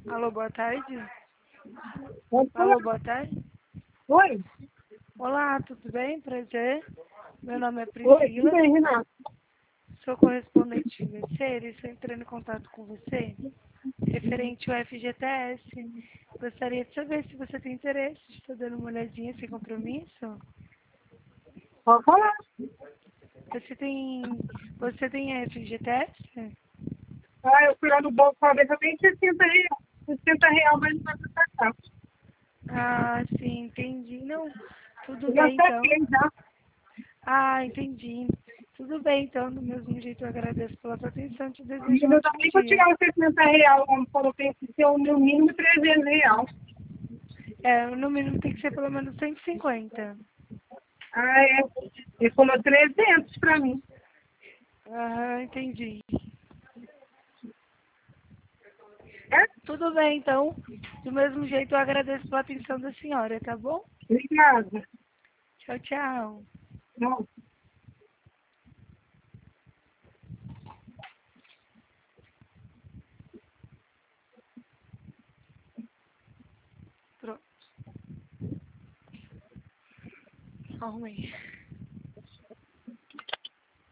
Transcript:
Alô, boa tarde. Pode falar. Alô, boa tarde. Oi? Olá, tudo bem? Prazer. Meu nome é Oi, tudo Priscila. bem, Renato? Sou correspondente de VC. Estou entrando em contato com você referente ao FGTS. Gostaria de saber se você tem interesse de estar dando uma olhadinha sem compromisso. Pode falar. Você tem FGTS? Eu fui lá no banco uma vez, eu tenho 60 reais. 60 reais, mas não vai me passar. Ah, sim, entendi. Não, tudo Eu já bem então. saquei, já. Ah, entendi. Tudo bem, então, do mesmo jeito eu agradeço pela sua atenção e te desejo E um não dá ótimo nem para dia. tirar os 60 reais, como falou, tem que ser o meu mínimo 300 reais. No mínimo tem que ser pelo menos 150. É. Ele falou 300 para mim. Aham, entendi. É? Tudo bem, então. Do mesmo jeito eu agradeço pela atenção da senhora, tá bom? Obrigada. Tchau, tchau. Não. Pronto. Arrumei.